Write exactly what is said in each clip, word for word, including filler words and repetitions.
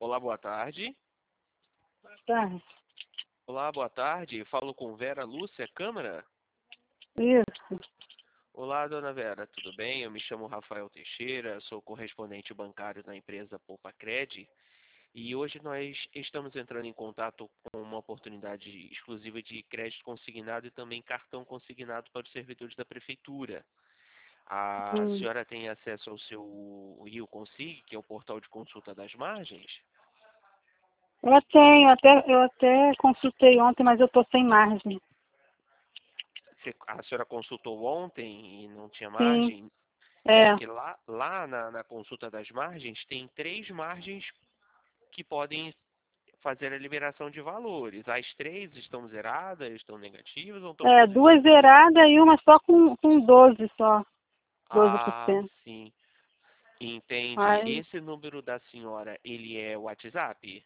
Olá, boa tarde. Tá, Olá, boa tarde. Falo com Vera Lúcia Câmara. isso. Olá, dona Vera, tudo bem? Eu me chamo Rafael Teixeira, sou correspondente bancário da empresa Poupa Cred e hoje nós estamos entrando em contato com uma oportunidade exclusiva de crédito consignado e também cartão consignado para os servidores da prefeitura. A Hum. senhora tem acesso ao seu Rio Consig, que é o portal de consulta das margens? Eu tenho, até, eu até consultei ontem, mas eu tô sem margem. Você- A senhora consultou ontem e não tinha Sim, margem? É, é. porque lá, lá na, na consulta das margens tem três margens que podem fazer a liberação de valores. As três estão zeradas, estão negativas ou estão É, duas positivas? zeradas e uma só com, com doze só, doze por Ah, cento. sim. Entende. Aí, Esse número da senhora, ele é WhatsApp?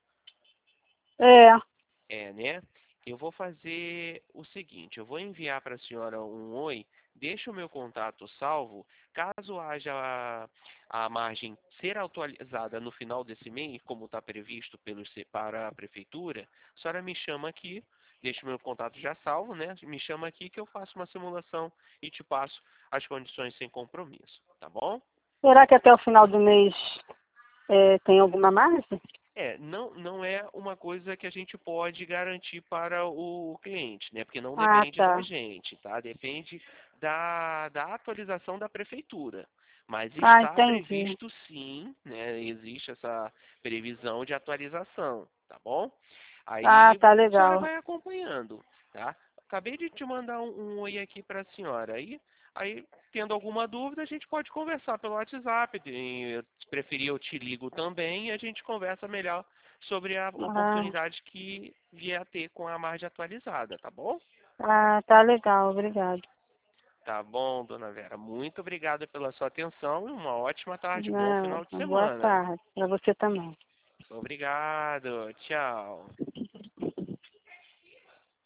é, É, né? Eu vou fazer o seguinte, eu vou enviar para a senhora um oi, deixa o meu contato salvo, caso haja a, a margem ser atualizada no final desse mês, como está previsto pelo, C- para a prefeitura, a senhora me chama aqui, deixa o meu contato já salvo, né? Me chama aqui que eu faço uma simulação e te passo as condições sem compromisso, tá bom? será que até o final do mês é, tem alguma margem? É, não, não é uma coisa que a gente pode garantir para o cliente, né? Porque não Ah, depende da tá. gente, tá? Depende da, da atualização da prefeitura. Mas Ah, está entendi. previsto sim, né? Existe essa previsão de atualização, tá bom? Ah, Aí tá a senhora legal. vai acompanhando, tá? Acabei de te mandar um, um oi aqui para a senhora. Aí, aí, tendo alguma dúvida, a gente pode conversar pelo WhatsApp. Tem- Se preferir, eu te ligo também e a gente conversa melhor sobre a Ah, oportunidade que vier a ter com a margem atualizada, tá bom? ah, tá legal, obrigado. Tá bom, dona Vera. Muito obrigado pela sua atenção e uma ótima tarde, bom Não, final de boa semana. tarde. Para você também. Obrigado. Tchau.